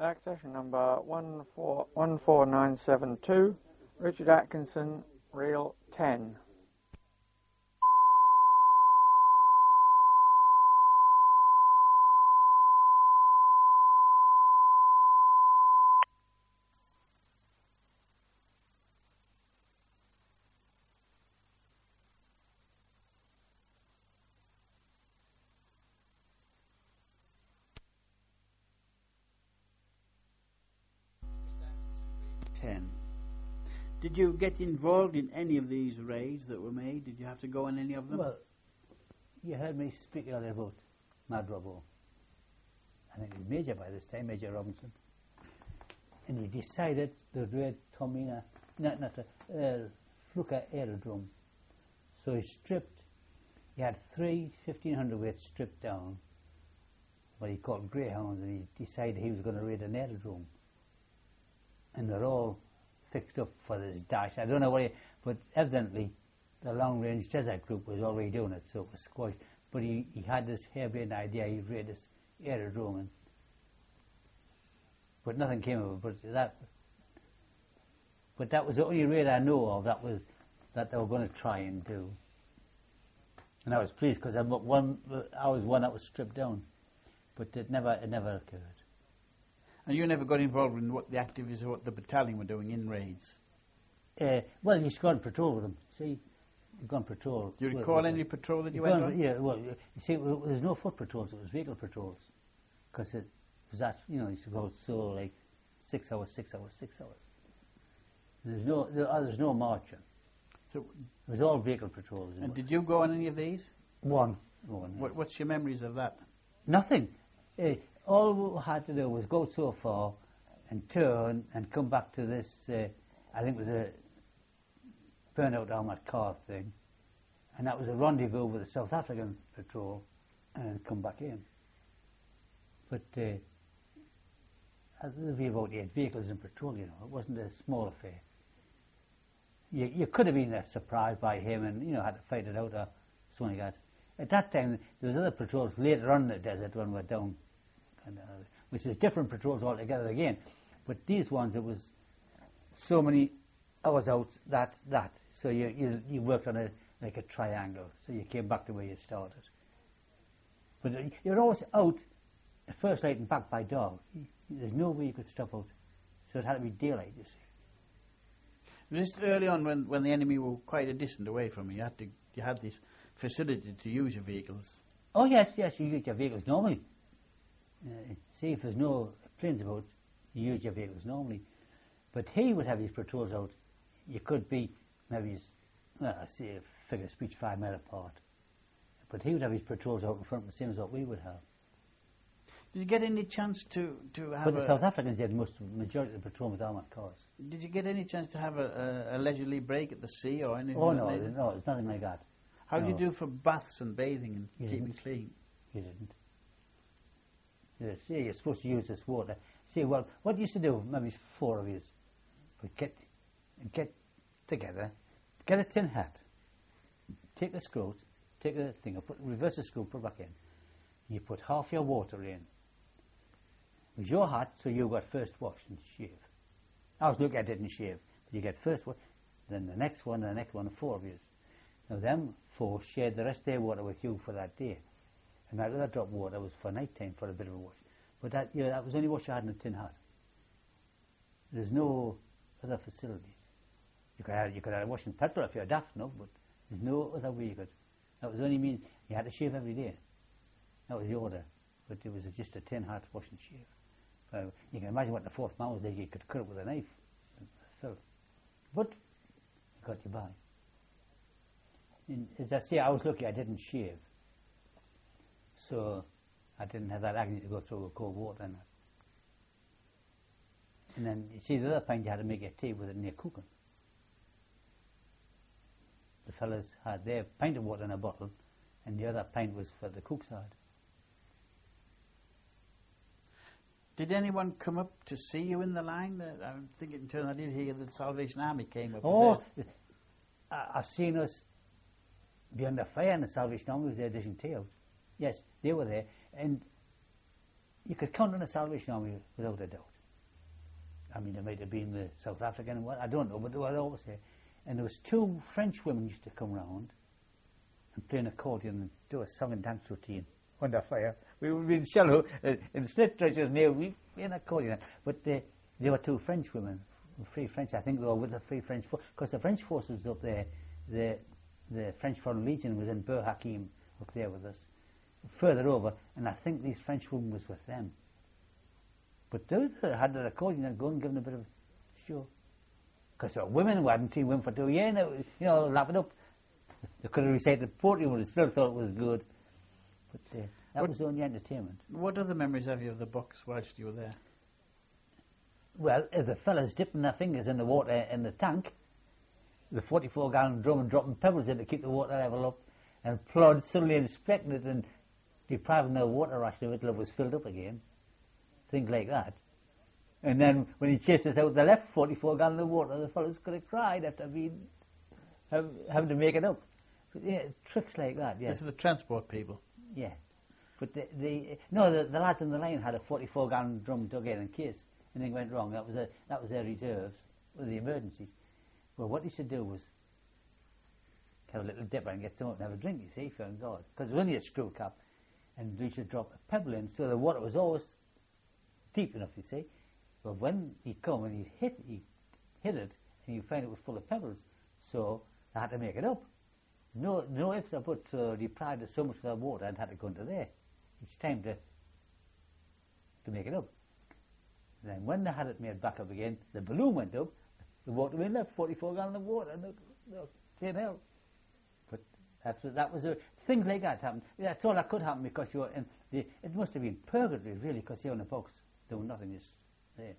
Accession number 14972, Richard Atkinson, reel 10. Did you get involved in any of these raids that were made? Did you have to go on any of them? Well, you heard me speak earlier about Mad Robbo. I think he was Major by this time, Major Robinson. And he decided to raid Tomina, Fluka Aerodrome. So he had 3 1500 weights stripped down, what he called greyhounds, and he decided he was going to raid an aerodrome. And they're all fixed up for this dash. I don't know what but evidently the Long Range Desert Group was already doing it, so it was squashed. But he had this harebrained idea, he'd raid this aerodrome, but nothing came of it. But that was the only raid I know of that they were going to try and do. And I was pleased because I was one that was stripped down, but it never occurred. And you never got involved in what the activities of what the battalion were doing in raids? Well, you used to go on patrol with them. See, you go on patrol. Do you recall any patrol that you went on? Yeah, well, you see, there's no foot patrols, it was vehicle patrols. Because it was that, you used to go so like 6 hours, 6 hours, 6 hours. There's no marching. So it was all vehicle patrols. And did you go on any of these? One. Yeah. What's your memories of that? Nothing. All we had to do was go so far and turn and come back to this, I think it was a burnout armoured car thing, and that was a rendezvous with the South African patrol, and come back in. But there'd be about 8 vehicles in patrol, it wasn't a small affair. You could have been surprised by him and, had to fight it out or something like that. At that time, there was other patrols later on in the desert when we were down, which is different patrols altogether again. But these ones, it was so many hours out, that. So you worked on like a triangle, so you came back to where you started. But you're always out at first light and back by dark. There's no way you could stop out. So it had to be daylight, you see. Just early on when the enemy were quite a distance away from you, you had this facility to use your vehicles. Oh yes, you use your vehicles normally. See, if there's no planes about, you use your vehicles normally. But he would have his patrols out. You could be maybe, say a figure of speech 5 miles apart. But he would have his patrols out in front, the same as what we would have. Did you get any chance to have? But the South Africans did majority of the patrol with armoured cars. Did you get any chance to have a leisurely break at the sea or anything? Oh no, it's nothing like that. How did you do for baths and bathing and keeping clean? You didn't. See, you're supposed to use this water. See, well, what you used to do, maybe 4 of you, would get together, get a tin hat, take the screws, take the thing, reverse the screw, put it back in. You put half your water in. It was your hat, so you got first wash and shave. I was looking at it and shave. But you get first wash, then the next one, 4 of you. Now them 4 shared the rest of their water with you for that day. And that other drop of water was for night time for a bit of a wash. But that was the only wash I had in a tin hat. There's no other facilities. You could have wash in petrol if you're daft enough, but there's no other way you could. That was the only means. You had to shave every day. That was the order. But it was just a tin hat, wash and shave. You can imagine what the 4th man was like. You could cut it with a knife. But it got you by. And as I say, I was lucky I didn't shave. So I didn't have that agony to go through with cold water. And then, you see, the other pint you had to make your tea with it near cooking. The fellas had their pint of water in a bottle, and the other pint was for the cook side. Did anyone come up to see you in the line? I'm thinking in turn I did hear that the Salvation Army came up. Oh, I've seen us be under fire, and the Salvation Army was there dishing tea out. Yes, they were there, and you could count on the Salvation Army without a doubt. I mean, it might have been the South African one, I don't know, but they were always there. And there was two French women used to come round and play an accordion and do a song and dance routine under fire. We would be in shallow, in Snit Treasures near, we play an accordion. But they were two French women, Free French, I think they were with the Free French Force, because the French force was up there, the French Foreign Legion was in Bur Hakim up there with us, further over, and I think these French women was with them. But those that had their accordion and go and give them a bit of a show. Because there were women who hadn't seen women for 2 years, and they, lap it up. They could have recited poetry, but they still thought it was good. But that was the only entertainment. What other memories have you of the box whilst you were there? Well, if the fellas dipping their fingers in the water in the tank, the 44-gallon drum and dropping pebbles in to keep the water level up, and Plod suddenly inspecting it and depriving the water ration until it was filled up again. Things like that. And then when he chased us out the left 44 gallon of water, the fellows could have cried after having to make it up. But, yeah, tricks like that, yes. This is the transport people. Yeah. But the lads in the line had a 44 gallon drum dug in case anything went wrong. That was their reserves, or the emergencies. Well, what you should do was have a little dipper and get some up and have a drink, you see, for God. Because it was only a screw cap. And we should drop a pebble in, so the water was always deep enough, you see. But when he'd come and he'd hit it, and you'd find it was full of pebbles. So I had to make it up. No ifs or buts, so deprived us so much of the water and had to go into there each time to make it up. And then when they had it made back up again, the balloon went up, the water went left, 44 gallons of water, and came out. But that was things like that happened. That's all that could happen because you were in it must have been purgatory, really, because you're in a box doing nothing, just there.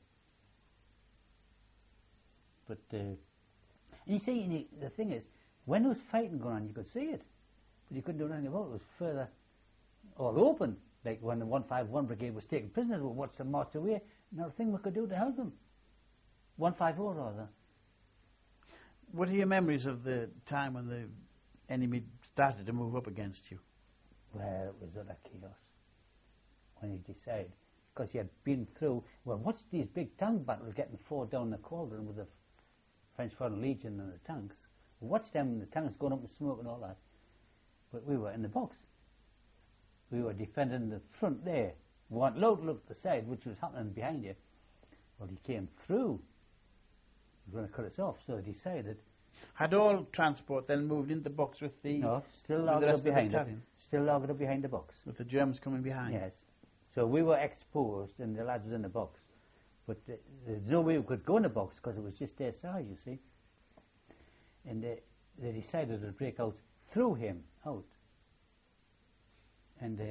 But you see, the thing is, when there was fighting going on, you could see it, but you couldn't do anything about it. It was further all open, like when the 151 Brigade was taking prisoners, we watched them march away. Not a thing we could do to help them. 154 rather. What are your memories of the time when the enemy started to move up against you? Well, it was utter chaos when he decided, because he had been through, well, watch these big tank battles getting fought down the cauldron with the French Foreign Legion and the tanks. Watch them and the tanks going up in smoke and all that. But we were in the box. We were defending the front there. We weren't allowed to look at the side, which was happening behind you. Well, he came through. He was going to cut us off, so he decided. Had all transport then moved into the box with the... No, still logged up behind it. Still logged up behind the box. With the Germans coming behind? Yes. So we were exposed and the lads was in the box. But there's no way we could go in the box because it was just their side, you see. And they decided to break out through him, out. And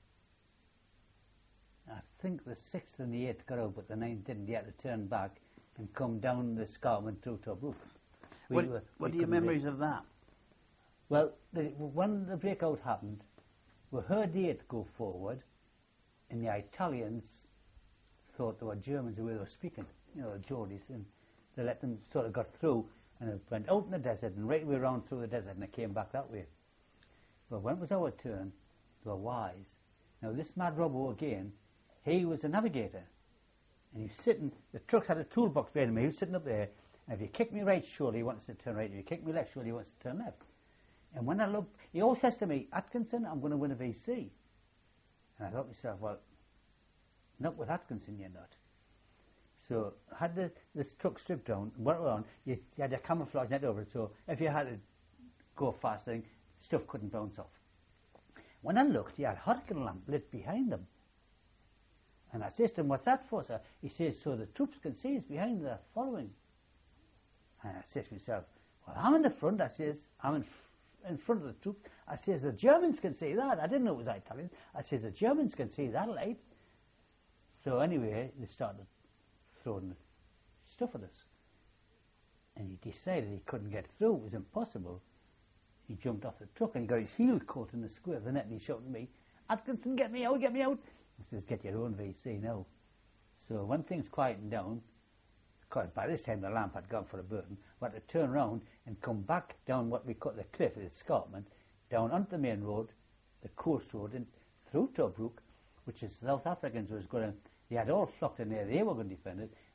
I think the 6th and the 8th got out, but the 9th didn't. They had to turn back and come down the escarpment through Tobruk. What are your memories of that? Well, when the breakout happened, we heard the 8th go forward, and the Italians thought they were Germans the way they were speaking, the Geordies, and they let them sort of got through, and it went out in the desert and right way around through the desert, and it came back that way. But when it was our turn, they were wise. Now this mad Robbo again, he was a navigator, and he was sitting, the trucks had a toolbox behind him, he was sitting up there, and if you kick me right, surely he wants to turn right, if you kick me left, surely he wants to turn left. And when I looked, he always says to me, Atkinson, I'm going to win a VC. And I thought to myself, well, not with Atkinson, you're not. So had this truck stripped down, went around, you had a camouflage net over it, so if you had to go fast, then stuff couldn't bounce off. When I looked, he had a hurricane lamp lit behind him. And I says to him, what's that for, sir? He says, so the troops can see it's behind, they're following. And I says to myself, well, I'm in the front. I says, I'm in front of the troops. I says, the Germans can see that. I didn't know it was Italian. I says, the Germans can see that light. So anyway, they started throwing stuff at us. And he decided he couldn't get through. It was impossible. He jumped off the truck and he got his heel caught in the square of the net, and he shouted at me, Atkinson, get me out, get me out. I says, get your own VC now. So when things quietened down, because by this time the lamp had gone for a burden, we had to turn round and come back down what we call the cliff, the escarpment, down onto the main road, the coast road, and through Tobruk, which is South Africans was going to, they had all flocked in there, they were going to defend it,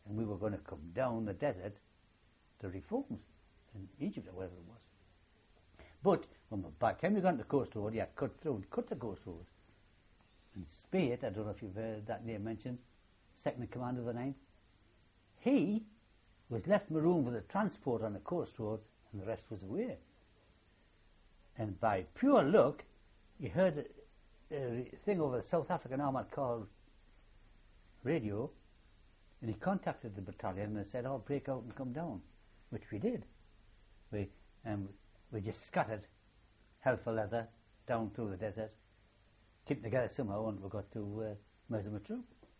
and we were going to come down the desert to reforms in Egypt or wherever it was. But by the time we got to the coast road, you had to cut through and cut the coast road. And Speight, I don't know if you've heard that name mentioned, second in command of the 9th, he was left marooned with a transport on the coast road, and the rest was away. And by pure luck, he heard a thing over the South African Armoured Corps radio, and he contacted the battalion and they said, "Oh, break out and come down," which we did. We just scattered hell for leather down through the desert, kept together somehow, and we got to Merthyr Tydfil.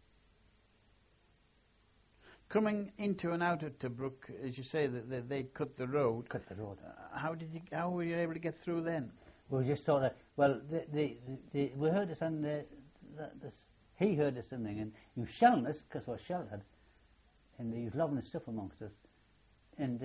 Coming into and out of Tobruk, as you say, that they cut the road. Cut the road. How were you able to get through then? We just sort of, well, we heard us on he heard us something, and he was shelling us because we were sheltered, and he was loving his stuff amongst us, and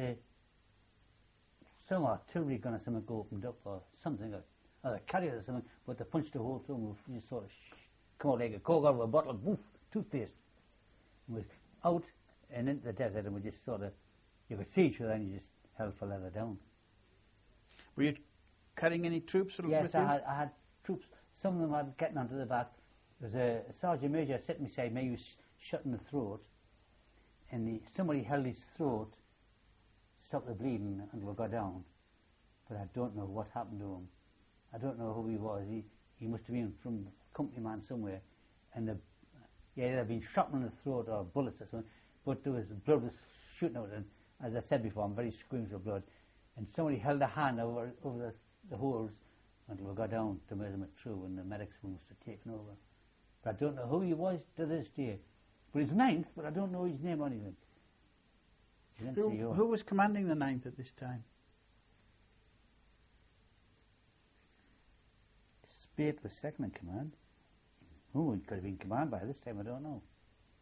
some artillery gun or something opened up or something, or the carriers or something, but they punched a hole through, and we just sort of come out like a cork out of a bottle of toothpaste. And we out and into the desert, and we just sort of, you could see each other, and you just held for leather down. Were you carrying any troops? Yes, I had troops. Some of them had getting onto the back. There was a sergeant major sitting beside me. He was shut in the throat, and somebody held his throat, stopped the bleeding, and we got down. But I don't know what happened to him. I don't know who he was. He must have been from a company man somewhere, and they'd been shot in the throat or bullets or something. But there was blood was shooting out, and as I said before, I'm very screams of blood. And somebody held a hand over the holes until we got down to Merthyr Tydfil, and the medics must have taken over. But I don't know who he was to this day. But he's 9th, but I don't know his name or anything. Who was commanding the 9th at this time? Speight was second in command. Who could have been command by this time, I don't know.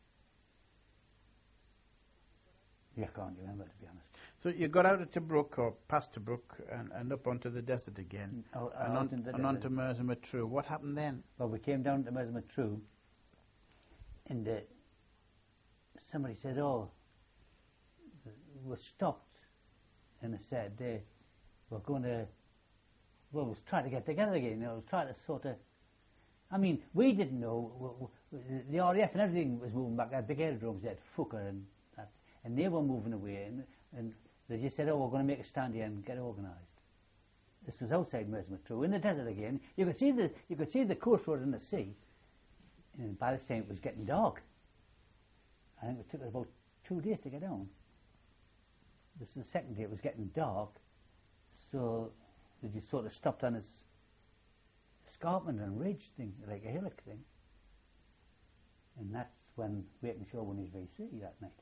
Yeah, I can't remember, to be honest. So you got out of Tobruk, or past Tobruk, and up onto the desert again, and onto Merthyr Tydfil. What happened then? Well, we came down to Merthyr Tydfil, and somebody said, "Oh, we're stopped," and they said, "We're going to." Well, we was trying to get together again. I was trying to sort of. I mean, we didn't know. The RAF and everything was moving back. They had big aerodromes. They had Fucker and that, and they were moving away, and they just said, "Oh, we're going to make a stand here and get organised." This was outside Merthyr Tydfil, in the desert again. You could see the coast road and the sea, and by this time it was getting dark. I think it took us about 2 days to get down. This is the second day. It was getting dark, so they just sort of stopped on this escarpment and ridge thing, like a hillock thing, and that's when Wakenshaw won his VC that night.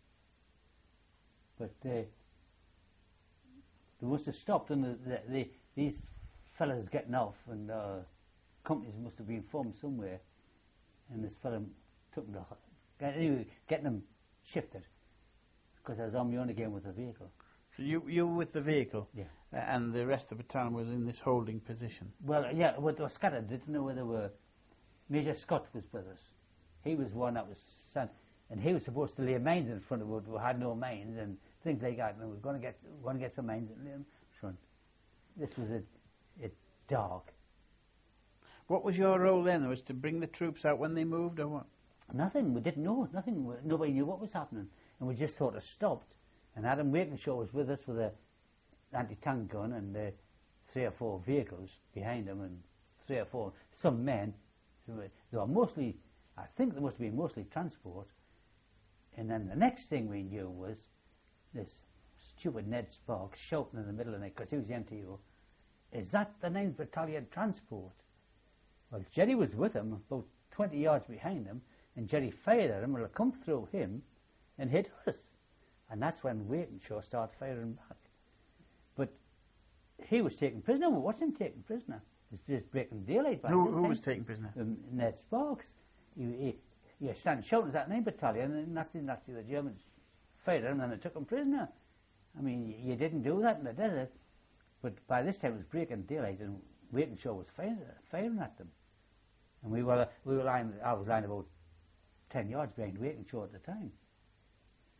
But they must have stopped, and these fellas getting off, and companies must have been formed somewhere, and this fella took them to getting them shifted, because I was on my own again with the vehicle. So you were with the vehicle? Yeah. And the rest of the battalion was in this holding position? Well, yeah, they were scattered. Didn't know where they were. Major Scott was with us. He was one that was sent, and he was supposed to lay mines in front of us. We had no mines and things like that. And we were going to get some mines and lay in front. This was a dark. What was your role then? Was to bring the troops out when they moved, or what? Nothing. We didn't know. Nothing. Nobody knew what was happening, and we just sort of stopped. And Adam Wakenshaw was with us with an anti-tank gun and 3 or 4 vehicles behind him, and 3 or 4 some men. They were mostly, I think they must have been mostly transport. And then the next thing we knew was this stupid Ned Sparks shouting in the middle of the night, because he was the MTO, "Is that the 9th Battalion Transport?" Well, Jerry was with him, about 20 yards behind him, and Jerry fired at him, and it come through him and hit us. And that's when Wakenshaw started firing back. But he was taken prisoner. We wasn't taken prisoner. It was just breaking daylight. Who was taken prisoner? Ned Sparks. He started shouting at that 9th Battalion, and Nazi, the Germans fired him, and they took him prisoner. I mean, you didn't do that in the desert. But by this time it was breaking daylight, and Wakenshaw was firing at them. And we were lying. I was lying about 10 yards behind Wakenshaw at the time.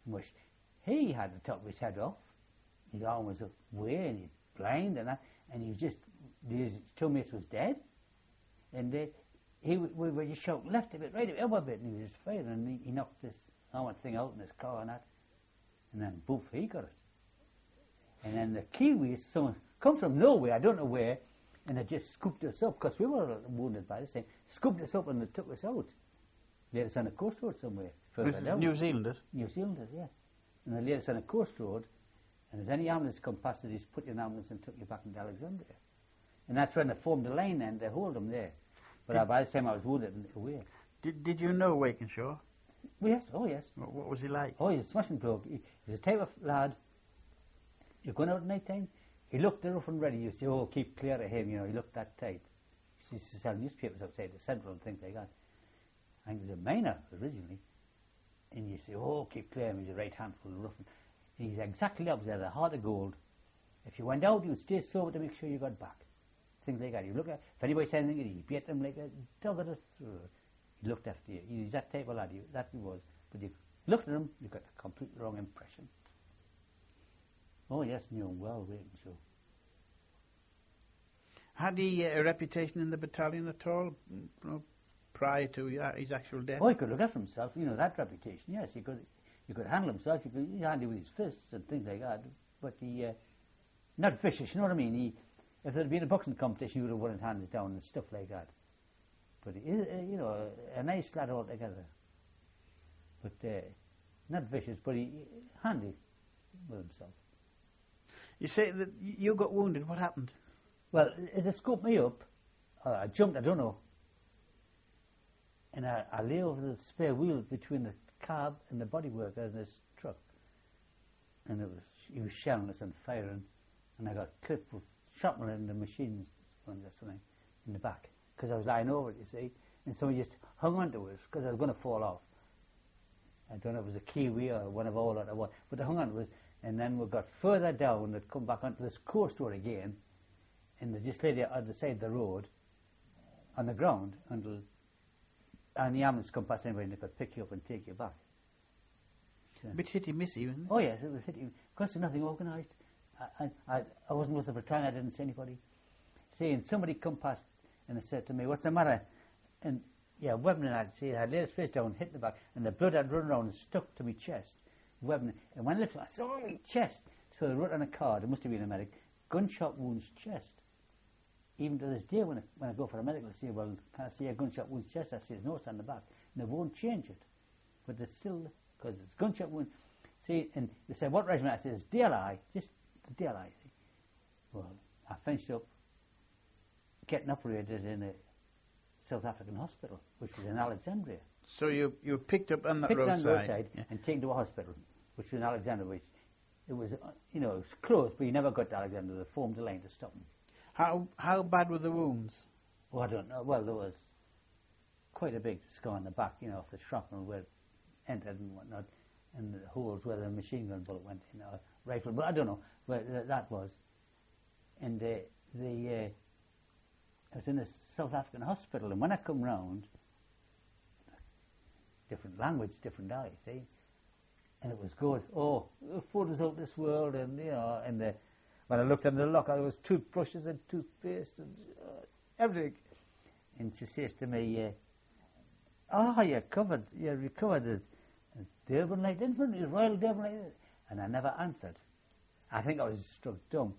much. He had the top of his head off. His arm was away and he's blind and that. And he was just, his two mates was dead. And we were just shouting left a bit, right a bit, up a bit. And he was just firing and he knocked this armoured thing out in his car and that. And then, boof, he got it. And then the Kiwis, someone come from nowhere, I don't know where, and they just scooped us up, because we were wounded by this thing, scooped us up and they took us out. Laid us on a coast road somewhere, further down. New Zealanders? New Zealanders, yeah. And they laid us on a coast road, and if any ambulance come past, they just put you in an ambulance and took you back into Alexandria. And that's when they formed the line and they hold them there. But by the time I was wounded and away. Did you know Wakenshaw? Well, yes, oh yes. What was he like? Oh, he's a smashing bloke. He's a type of lad, you're going out at night time, he looked rough and ready. You say, oh, keep clear of him, you know, he looked that tight. He used to sell newspapers outside the Central and things like that. I think he was a miner originally. And you say, oh, keep clear of him, he's a right handful of rough. And he's exactly the opposite, a heart of gold. If you went out, you'd stay sober to make sure you got back. Things like that. You look at, if anybody said anything, he beat them like a dog at a throat. He looked after you. He's that type of lad, that he was. But you looked at him, you got a completely wrong impression. Oh yes, knew him well, Wakenshaw. Had he a reputation in the battalion at all, you know, prior to his actual death? Oh, he could look after himself, you know, that reputation, yes. He could handle himself, he could handy with his fists and things like that. But he, not vicious, you know what I mean? If there had been a boxing competition, he would have won it hands down and stuff like that. But he is, you know, a nice lad altogether. But not vicious, but he handy with himself. You say that you got wounded. What happened? Well, as they scooped me up, I jumped, I don't know. And I lay over the spare wheel between the cab and the bodywork in this truck. And he was shelling us and firing. And I got clipped with shrapnel in the machine or something in the back. Because I was lying over it, you see. And somebody just hung onto us because I was going to fall off. I don't know if it was a Kiwi or one of all that I was. But they hung onto us. And then we got further down, they'd come back onto this coast road again, and they just laid it on the side of the road, on the ground, and the ambulance come past anybody and they could pick you up and take you back. So, a bit hitty-missy, wasn't it? oh yes, it was hitting. Because there's nothing organised. I wasn't with the battalion, I didn't see anybody. See, and somebody come past and they said to me, what's the matter? And yeah, Webber and I'd see, I'd laid his face down, hit the back, and the blood had run around and stuck to my chest. Weapon, and when I lifted, I saw my chest. So they wrote on a card, it must have been a medic, gunshot wounds chest. Even to this day, when I go for a medical, I say, well, can I see a gunshot wounds chest? I say, no, it's on the back. And they won't change it. But it's still, because it's gunshot wound. See, and they said, what regiment? I said, it's DLI, just the DLI. See. Well, I finished up getting operated in a South African hospital, which was in Alexandria. So you picked up on that picked roadside? on the roadside and taken to a hospital, which was in Alexandria, which it was, you know, it was closed, but you never got to Alexandria. They formed a line to stop them. How bad were the wounds? Oh, I don't know. Well, there was quite a big scar on the back, you know, of the shrapnel where it entered and whatnot, and the holes where the machine gun bullet went in, or rifle, but I don't know where that was. And I was in a South African hospital, and when I come round, different language, different eye, see? And it was good. Oh, the photos out this world, and, you know, and when I looked under the locker, there was toothbrushes and toothpaste and everything. And she says to me, you're recovered as Durban Light Infantry, Royal Durban Light Infantry. And I never answered. I think I was struck dumb.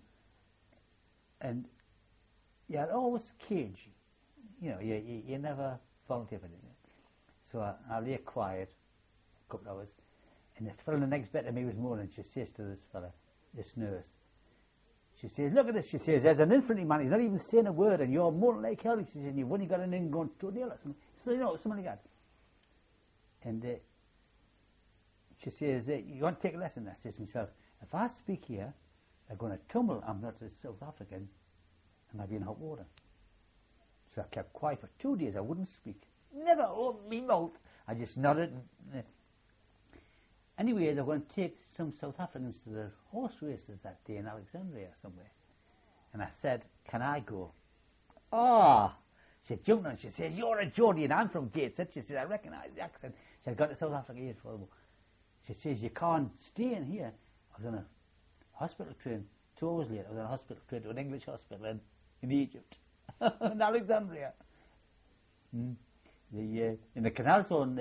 And you're always cagey. You know, you never volunteer for anything. So I lay quiet a couple of hours, and this fellow in the next bed to me was moaning. She says to this fella, this nurse, she says, look at this, she says, there's an infantryman, he's not even saying a word, and you're moaning like hell. She says, and you've only got an in going to nail or something. So, you know, something like that. And she says, you want to take a lesson? I says to myself, if I speak here, they're going to tumble. I'm not a South African, and I'll be in hot water. So I kept quiet for 2 days. I wouldn't speak. Never opened my mouth. I just nodded. Anyway, they were going to take some South Africans to the horse races that day in Alexandria somewhere. And I said, can I go? Oh! She jumped on. She says, you're a Geordie and I'm from Gateshead. She said, I recognise the accent. She had gone to South Africa years before. She says, you can't stay in here. I was on a hospital train 2 hours later. I was on a hospital train to an English hospital in Egypt, in Alexandria. In the canal zone,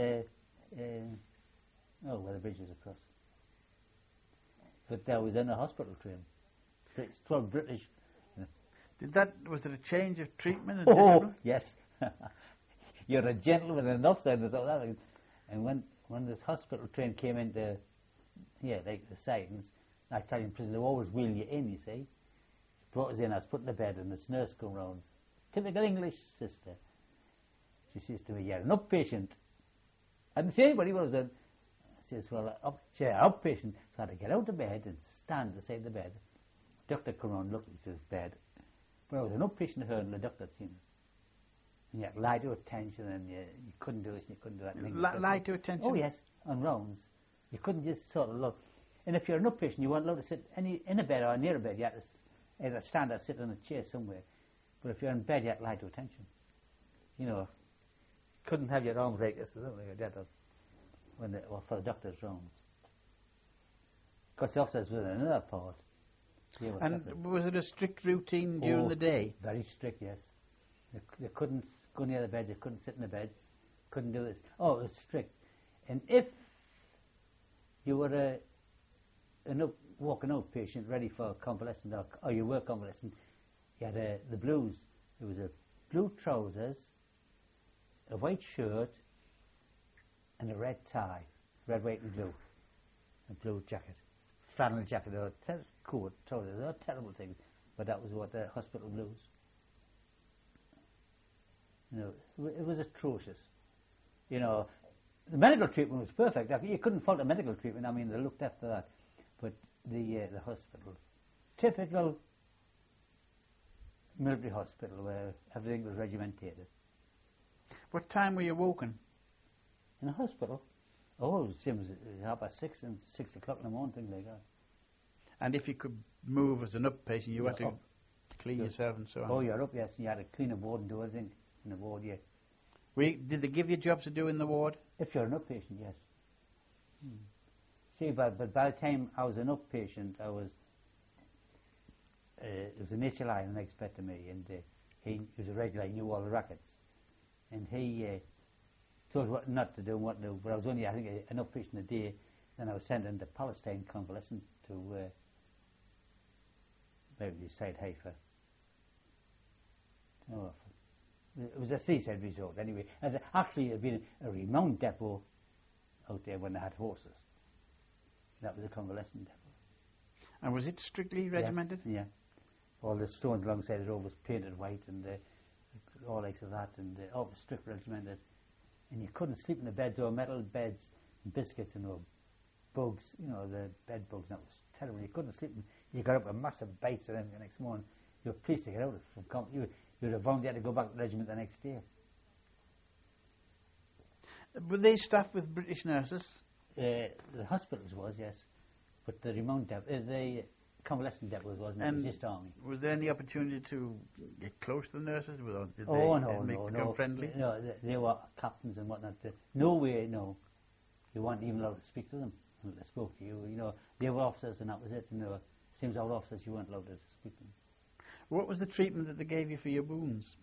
where the bridge is across. But I was in a hospital train. It's 12 British. Was there a change of treatment and Oh, discipline? yes. You're a gentleman enough, said the South Africans. And when this hospital train came into here, like the sidings, an Italian prisoner always wheel you in, you see. She brought us in, I was put in the bed, and this nurse come round. Typical English sister. She says to me, you're an outpatient. I didn't say anybody what I was in. I says, well, outpatient. So I had to get out of bed and stand beside the bed. Doctor come round, looked, he says, bed. But I was an outpatient to her, and the doctor had seen us. And you had to lie to attention, and you couldn't do this, and you couldn't do that. Lie to attention? Oh, yes, on rounds. You couldn't just sort of look. And if you're an outpatient, you weren't allowed to sit in a bed or near a bed. You had to either stand or sit on a chair somewhere. But if you're in bed, you had to lie to attention. You know, couldn't have your arms like this or something like that for the doctor's rounds. Because the officers were in another part. And was it a strict routine during the day? Very strict, yes. They couldn't go near the beds, they couldn't sit in the beds, couldn't do this. Oh, it was strict. And if you were walking out patient ready for convalescent, or you were convalescent, you had the blues. There was a blue trousers, a white shirt, and a red tie, red, white and blue, a blue jacket, flannel jacket, or coat, trousers, they were terrible things, but that was what the hospital blues. You know, it was atrocious. You know, the medical treatment was perfect. You couldn't fault the medical treatment. I mean, they looked after that. But the hospital, typical military hospital where everything was regimentated. What time were you woken? In a hospital? Oh, it was 6:30 and 6 o'clock in the morning, things like that. And if you could move as an outpatient, you had to clean yourself and so on? Oh, you're up, yes. You had to clean a ward and do everything in the ward, yeah. Did they give you jobs to do in the ward? If you're an outpatient, yes. See, but by the time I was an outpatient, I was... it was an HLI, an expert to me, and he was a regular, he knew all the rackets. And he told us what not to do and what to do, but I was only, I think, an outpatient a day. Then I was sent into Palestine convalescent to maybe beside Haifa. Oh, it was a seaside resort anyway. And actually, it had been a renowned depot out there when they had horses. That was a convalescent depot. And was it strictly regimented? Yes, yeah. All the stones alongside the road was painted white, and all like that, and all was strict regimented. And you couldn't sleep in the beds, or metal beds, and biscuits, and bugs, you know, the bed bugs. That was terrible. You couldn't sleep. You got up with massive bites of them the next morning. You were pleased to get out from you'd have found you had to go back to the regiment the next day. Were they staffed with British nurses? The hospitals was, yes. But the remote the convalescent depots wasn't. It was just army. Was there any opportunity to get close to the nurses? Did they become friendly? No, they were captains and whatnot. No way, no. You weren't even allowed to speak to them. They spoke to you. You know, they were officers and that was it. You know, same as our officers, you weren't allowed to speak to them. What was the treatment that they gave you for your wounds?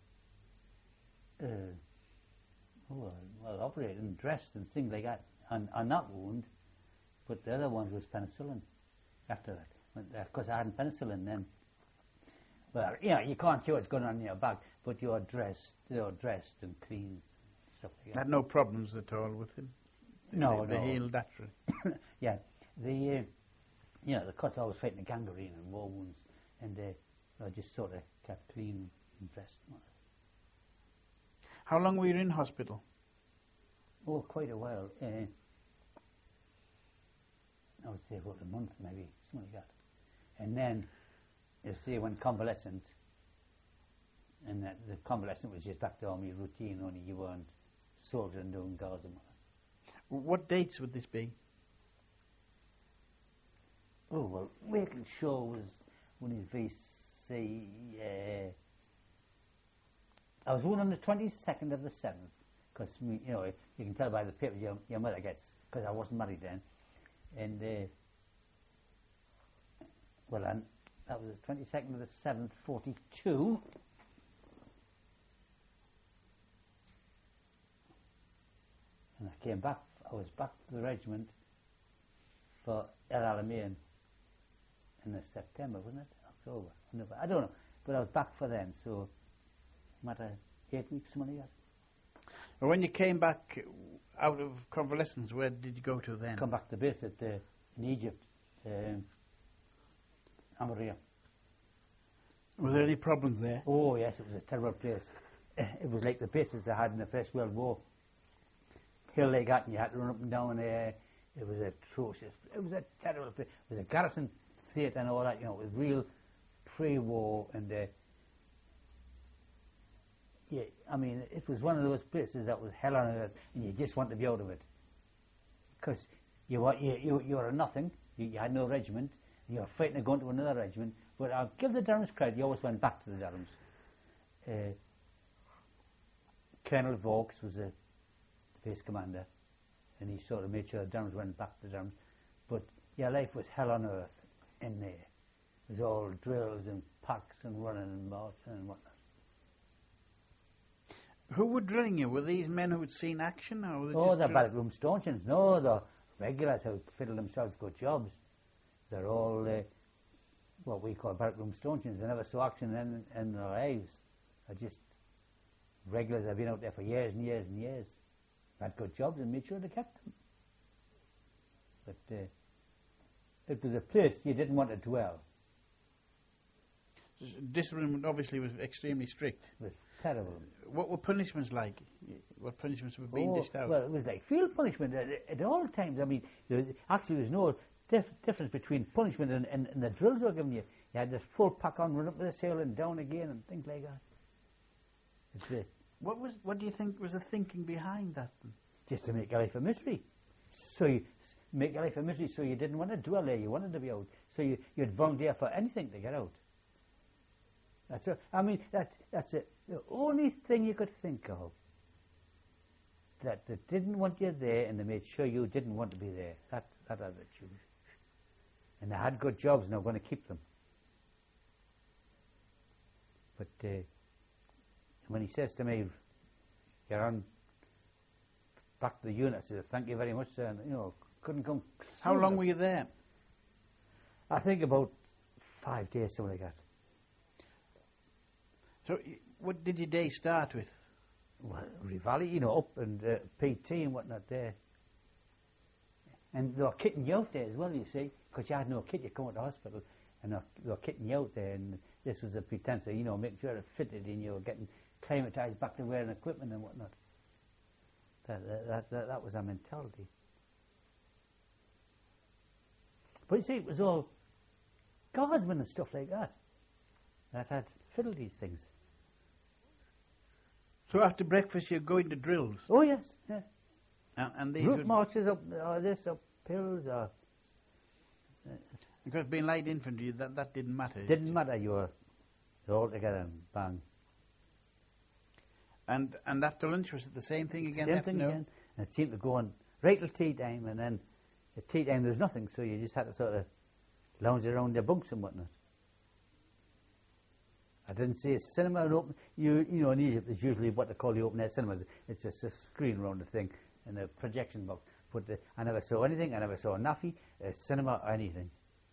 Well, operated and dressed and things like that on that wound, but the other one was penicillin after that. Of course, I hadn't penicillin then. Well, you know, you can't see what's going on in your back, but you're dressed and clean, stuff like that. Had no problems at all with him? They healed naturally? Yeah. Because I was fighting the gangrene and war wounds, and I just sort of kept clean and dressed. How long were you in hospital? Oh, quite a while. I would say about a month, maybe, something like that. And then, you see, when convalescent, and the convalescent was just back to army routine, only you weren't soldiering doing guards and whatnot. What dates would this be? Oh, well, Wakeland Shaw was when his VC... I was born on the 22nd of the 7th, because, you know, you can tell by the papers your mother gets, because I wasn't married then, And well, and that was the 22nd of the 7th, 42. And I came back. I was back to the regiment for El Alamein in September, wasn't it? October, November. I don't know, but I was back for then. So, matter 8 weeks, something like that. Well, when you came back out of convalescence, where did you go to then? Come back to base at in Egypt, Amaria. Was there any problems there? Oh yes, it was a terrible place. It was like the bases they had in the First World War. Hill like that, and you had to run up and down there. It was atrocious. It was a terrible place. It was a garrison theatre and all that. You know, it was real pre-war, and yeah, I mean, it was one of those places that was hell on earth, and you just want to be out of it, because you were a nothing. You had no regiment. And you were fighting to go into another regiment. But I'll give the Durhams credit. You always went back to the Durhams. Colonel Vaux was the base commander, and he sort of made sure the Durhams went back to the Durhams. But yeah, life was hell on earth in there. It was all drills and packs and running and marching and whatnot. Who were drilling you? Were these men who had seen action? Or were they Oh, they're backroom stanchions. No, they're regulars who fiddle themselves good jobs. They're all what we call backroom stanchions. They never saw action in their lives. They're just regulars that have been out there for years and years and years. Had good jobs and made sure they kept them. But it was a place you didn't want to dwell. Discipline obviously was extremely strict. It was terrible. What were punishments like? What punishments were being dished out? Well, it was like field punishment at all times. I mean, there was no difference between punishment and the drills were given you. You had this full pack on, run up with the sail and down again and things like that. What do you think was the thinking behind that? Just to make your life a misery. So you make your life a misery, so you didn't want to dwell there, you wanted to be out. So you'd volunteer for anything to get out. That's the only thing you could think of that they didn't want you there, and they made sure you didn't want to be there. That attitude. And they had good jobs, and they were going to keep them. But when he says to me, "You're on back to the unit," I says, "Thank you very much, sir." And, couldn't come. How long were you there? I think about 5 days, something like that. So, what did your day start with? Well, Rivali, up and PT and whatnot there. And they were kitting you out there as well, you see, because you had no kit. You come out to the hospital, and they were kitting you out there, and this was a pretense of, making sure it fitted in you, getting climatised back to wearing equipment and whatnot. That was our mentality. But you see, it was all guardsmen and stuff like that had fiddled these things. So after breakfast, you're going to drills? Oh, yes, yeah. And these route marches up, this, up hills, because being light infantry, that didn't matter. Didn't matter, you were all together and bang. And after lunch, was it the same thing again? Same thing again. And it seemed to go on right till tea time, and then at tea time there was nothing, so you just had to sort of lounge around your bunks and whatnot. I didn't see a cinema open. In Egypt, it's usually what they call the open air cinemas. It's just a screen around the thing and a projection box. But I never saw anything. I never saw a naffy, a cinema, or anything.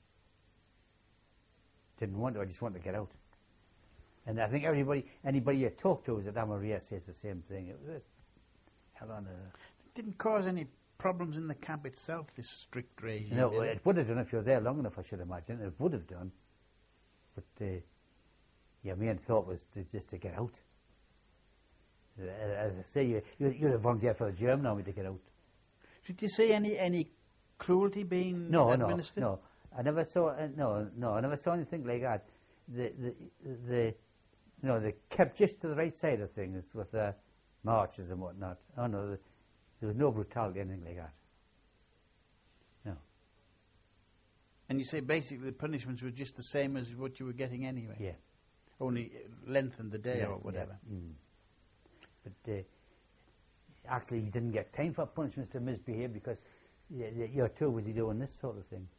Didn't want to. I just wanted to get out. And I think anybody you talk to at Amaria says the same thing. It was hell on earth. It didn't cause any problems in the camp itself, this strict regime? No, it would have done if you were there long enough, I should imagine. It would have done. But your main thought was just to get out. As I say, you'd have volunteered for the German army to get out. Did you see any cruelty being administered? No. I never saw I never saw anything like that. They kept just to the right side of things with the marches and whatnot. Oh no, there was no brutality, anything like that. No. And you say basically the punishments were just the same as what you were getting anyway? Yeah. Only lengthened the day or whatever. Yeah. Mm. But actually, you didn't get time for punishments to misbehave, because You're too busy doing this sort of thing.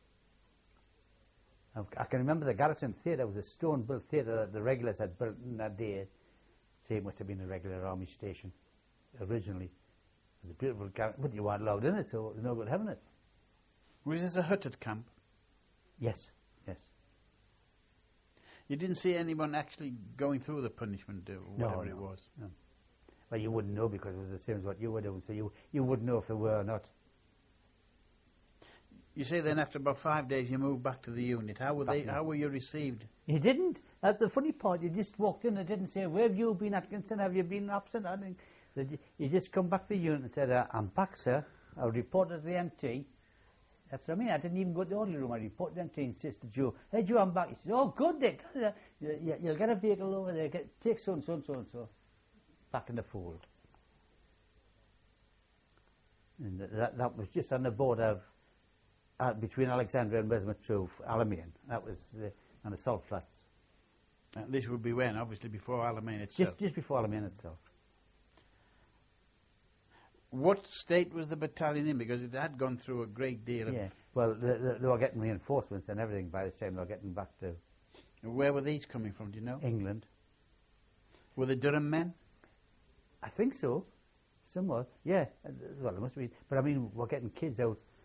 I can remember the Garrison Theatre was a stone-built theatre that the regulars had built in that day. Say it must have been a regular army station originally. It was a beautiful garrison, but you weren't allowed in it, so it was no good having it. Was this a hut at camp? Yes. You didn't see anyone actually going through the punishment or whatever it was? No. Well, you wouldn't know because it was the same as what you were doing, so you wouldn't know if there were or not. You say then after about 5 days you moved back to the unit. How were you received? You didn't. That's the funny part. You just walked in and didn't say, where have you been, Atkinson? Have you been absent? I think you just come back to the unit and said, I'm back, sir. I reported to the MT. That's what I mean. I didn't even go to the orderly room. I reported to the MT and says to Joe, hey, Joe, I'm back. He says, oh, good, Dick. You'll get a vehicle over there. Take so-and-so and so-and-so. Back in the fold. And that was just on the border of between Alexandria and Westmead Alamein. That was on the salt flats. This would be when? Obviously before Alamein itself. Just before Alamein itself. What state was the battalion in? Because it had gone through a great deal of... Yeah, well, they were getting reinforcements and everything by the time they were getting back to... Where were these coming from, do you know? England. Were they Durham men? I think so. Somewhat, yeah. Well, it must be. But I mean, we're getting kids out